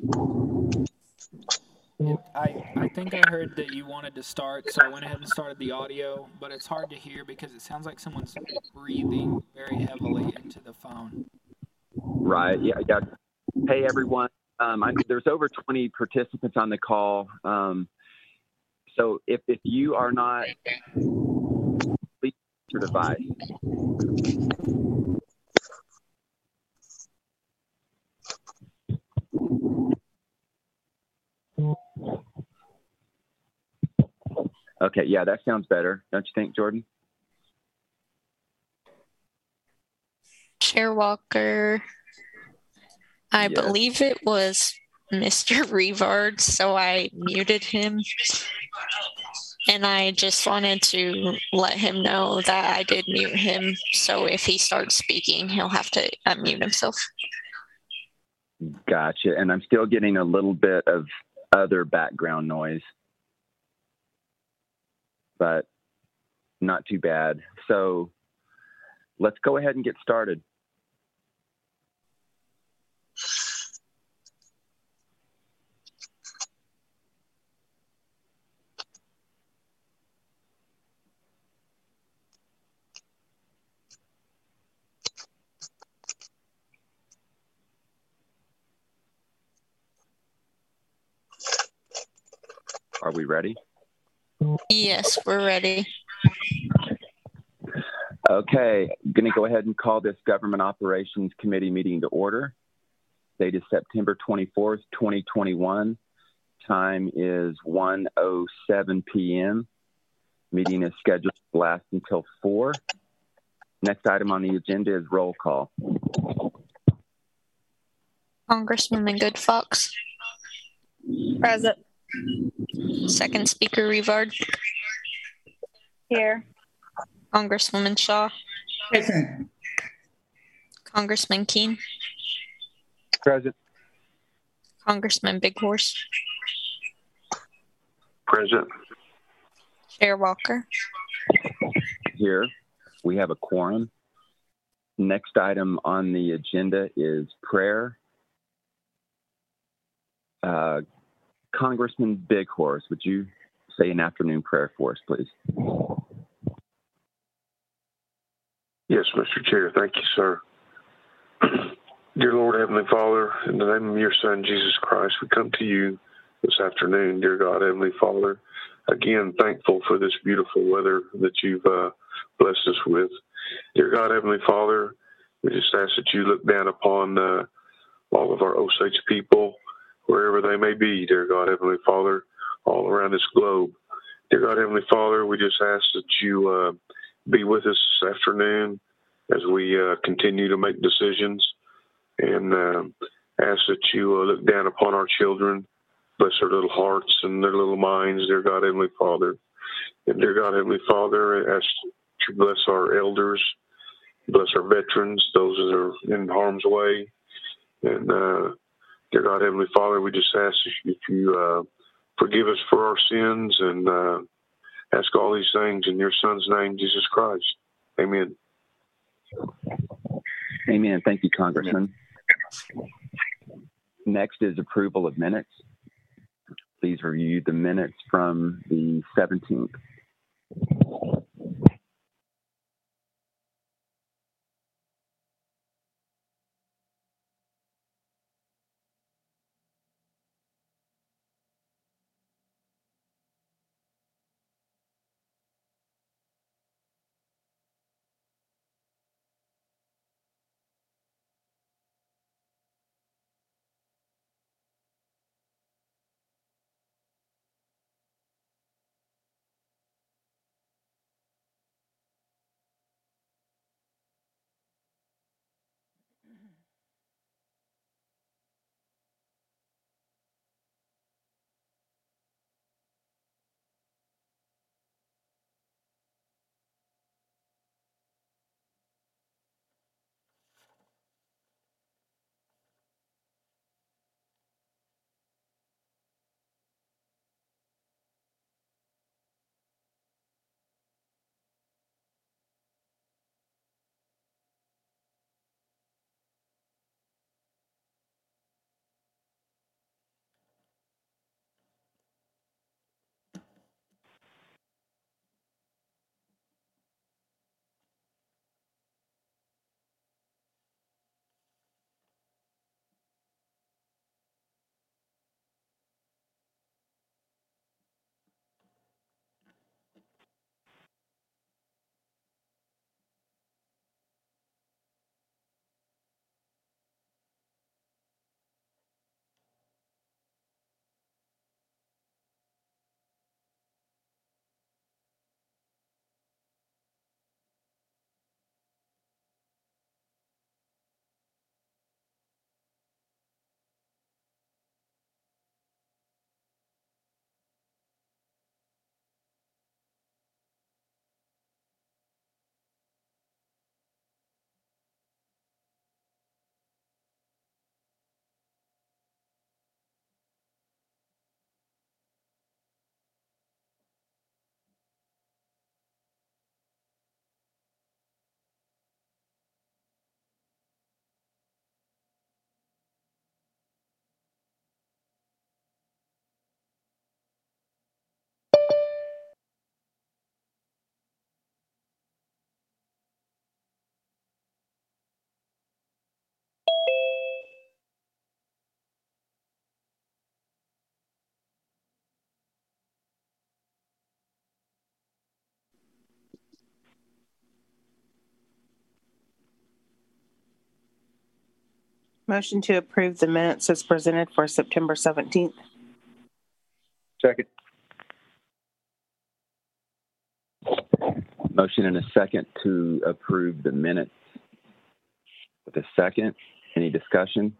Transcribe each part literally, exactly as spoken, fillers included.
It, I, I think I heard that you wanted to start, so I went ahead and started the audio, but it's hard to hear because it sounds like someone's breathing very heavily into the phone. Right. Yeah. Yeah. Hey, everyone. Um, I, there's over twenty participants on the call. Um, so if, if you are not, please your device. Okay. Yeah, that sounds better. Don't you think, Jordan? Chair Walker, I Yes. believe it was Mister Revard, so I muted him. And I just wanted to let him know that I did mute him, so if he starts speaking, he'll have to unmute himself. Gotcha. And I'm still getting a little bit of other background noise, but not too bad. So let's go ahead and get started. Are we ready? Yes, we're ready. Okay, I'm going to go ahead and call this Government Operations Committee meeting to order. Date is September twenty-fourth, twenty twenty-one. Time is one oh seven p m Meeting is scheduled to last until four. Next item on the agenda is roll call. Congresswoman Goodfox. Present. Second Speaker Revard. Here. Congresswoman Shaw. Present. Congressman Keene. Present. Congressman Big Horse. Present. Chair Walker. Here, we have a quorum. Next item on the agenda is prayer. Uh, Congressman Big Horse, would you say an afternoon prayer for us, please? Yes, Mister Chair. Thank you, sir. Dear Lord, Heavenly Father, in the name of your Son, Jesus Christ, we come to you this afternoon, dear God, Heavenly Father. Again, thankful for this beautiful weather that you've uh, blessed us with. Dear God, Heavenly Father, we just ask that you look down upon uh, all of our Osage people, wherever they may be, dear God, Heavenly Father, all around this globe. Dear God, Heavenly Father, we just ask that you uh, be with us this afternoon as we uh, continue to make decisions, and uh, ask that you uh, look down upon our children, bless their little hearts and their little minds, dear God, Heavenly Father. And dear God, Heavenly Father, ask that you bless our elders, bless our veterans, those that are in harm's way. And uh, dear God, Heavenly Father, we just ask that you uh, forgive us for our sins, and uh, ask all these things in your Son's name, Jesus Christ. Amen. Amen. Thank you, Congressman. Next is approval of minutes. Please review the minutes from the seventeenth. Motion to approve the minutes as presented for September seventeenth. Second. Motion and a second to approve the minutes. With a second, any discussion?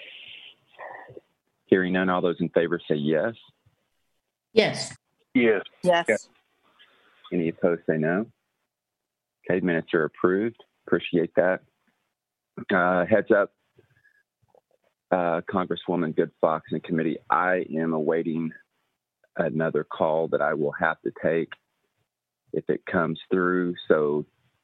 Hearing none, all those in favor say yes. Yes. Yes. Yes. Yes. Any opposed say no. Okay, minutes are approved. Appreciate that. Uh, heads up, uh, Congresswoman Good Fox and committee, I am awaiting another call that I will have to take if it comes through. So,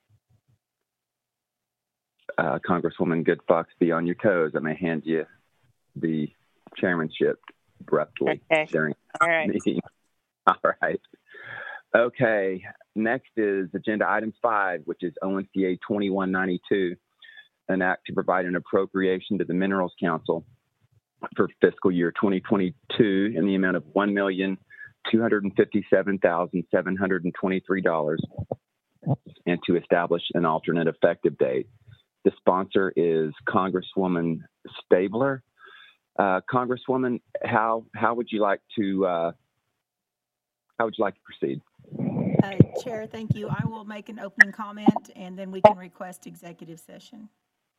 uh, Congresswoman Good Fox, be on your toes. I may hand you the chairmanship abruptly Okay. during All right. the meeting. All right. Okay. Next is agenda item five, which is O N C A twenty-one ninety-two, an act to provide an appropriation to the Minerals Council for fiscal year twenty twenty-two in the amount of one million two hundred fifty-seven thousand seven hundred twenty-three dollars and to establish an alternate effective date. The sponsor is Congresswoman Stabler. Uh, Congresswoman, how how would you like to uh, how would you like to proceed? Uh, Chair, thank you. I will make an opening comment and then we can request executive session.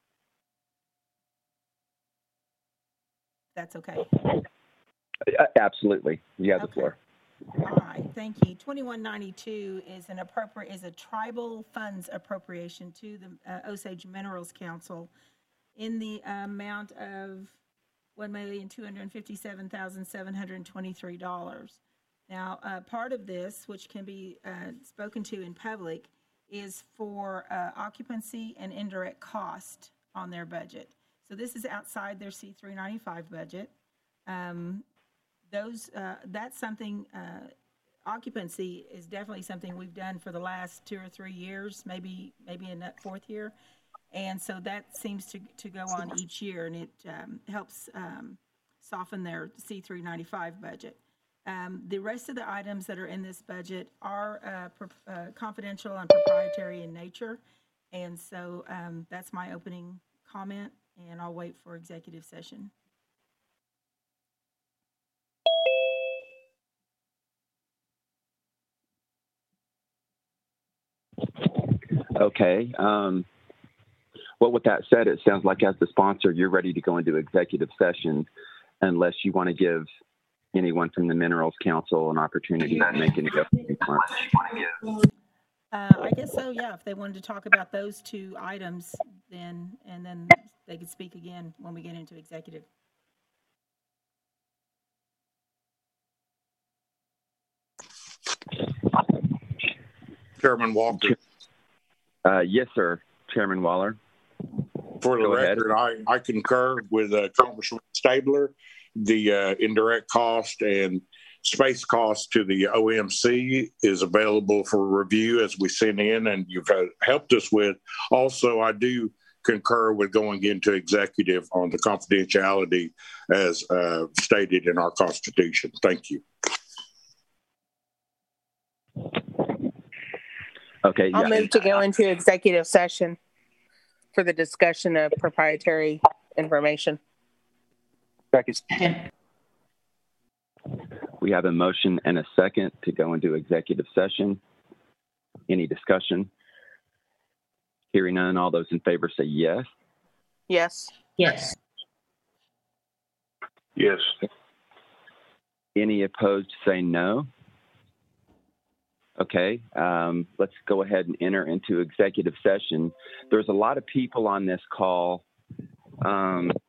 That's okay. Uh, absolutely. You have the Okay. floor. All right, thank you. twenty-one ninety-two is an appropriate is a tribal funds appropriation to the uh, Osage Minerals Council in the amount of one million two hundred fifty-seven thousand seven hundred twenty-three dollars. Now, uh, part of this, which can be uh, spoken to in public, is for uh, occupancy and indirect cost on their budget. So this is outside their C three ninety-five budget. Um, those uh, that's something. Uh, occupancy is definitely something we've done for the last two or three years, maybe maybe in that fourth year, and so that seems to to go on each year, and it um, helps um, soften their C three ninety-five budget. Um, the rest of the items that are in this budget are uh, pro- uh, confidential and proprietary in nature, and so um, that's my opening comment, and I'll wait for executive session. Okay. Um, well, with that said, it sounds like as the sponsor, you're ready to go into executive session unless you want to give anyone from the Minerals Council an opportunity to make any opening comments. Uh, I guess so, yeah. If they wanted to talk about those two items, then and then they could speak again when we get into executive. Chairman Walker. Uh, yes, sir, Chairman Waller. For the Go ahead. record, I, I concur with uh, Congressman Stabler. The uh, indirect cost and space cost to the O M C is available for review as we send in, and you've uh, helped us with. Also, I do concur with going into executive on the confidentiality as uh, stated in our Constitution. Thank you. Okay. I'll yeah. move to go into executive session for the discussion of proprietary information. Second. We have a motion and a second to go into executive session. Any discussion? Hearing none, all those in favor say yes. Yes. Yes. Yes. Any opposed say no. Okay, um, let's go ahead and enter into executive session. There's a lot of people on this call. Um,